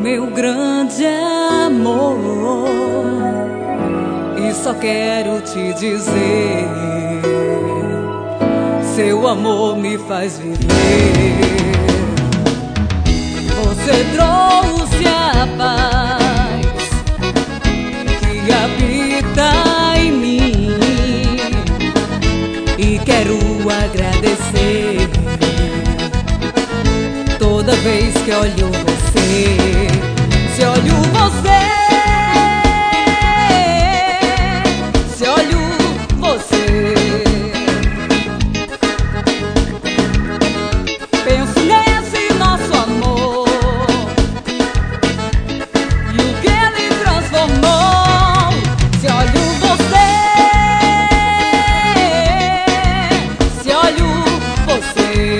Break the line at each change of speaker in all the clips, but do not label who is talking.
meu grande amor, e só quero te dizer: seu amor me faz viver. Você trouxe a paz que habita em mim, e quero agradecer toda vez que olho você. Se olho você, se olho você, penso nesse nosso amor e o que ele transformou. Se olho você, se olho você,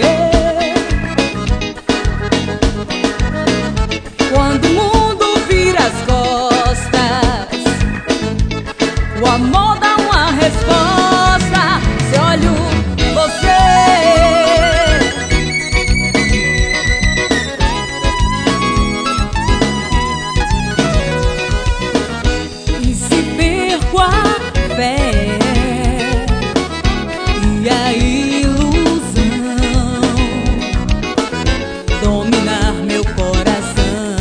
quando o mundo vira as costas, o amor dá uma resposta. Se olho você, e se perco a fé e a ilusão dominar meu coração,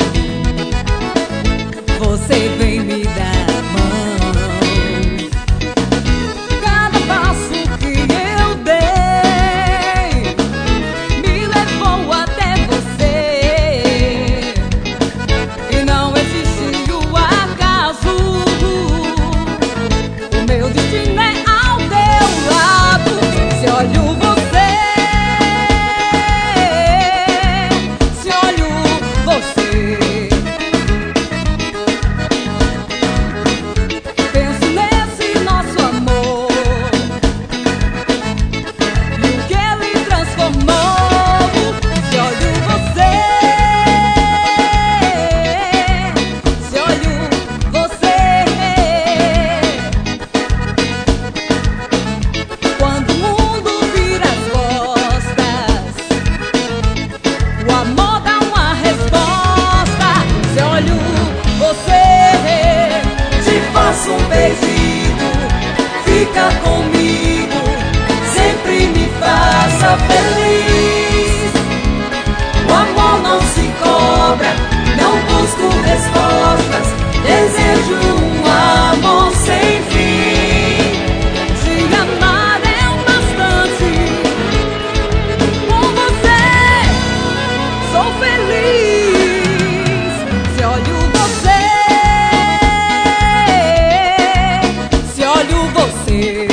você vem me dar a mão. Cada passo que eu dei me levou até você, e não existe o acaso. O meu destino é ao teu lado. Se olho você, se olho você, penso nesse nosso amor e o que ele transformou. Se olho você, se olho você, quando o mundo vira as costas, o amor dá uma resposta. Se olho você, te faço um pedido, fica comigo, sempre me faça feliz. O amor não se cobra, não busco respostas, desejo um amor sem fim. Te amar é o bastante, com você sou feliz. Se olho você, se olho você,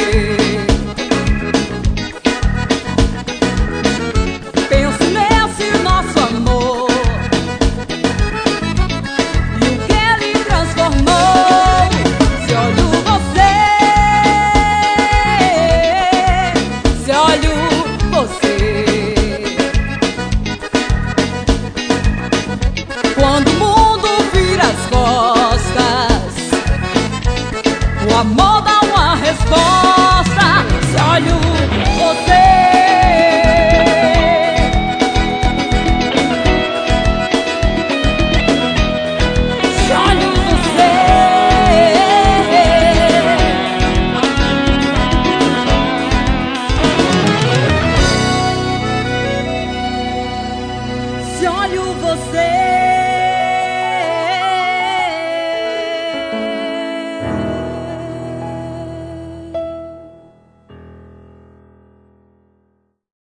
penso nesse nosso amor e o que ele transformou. Se olho você, se olho você, quando o mundo vira as costas, o amor dá uma resposta. Se olho você, se olho você, se olho você.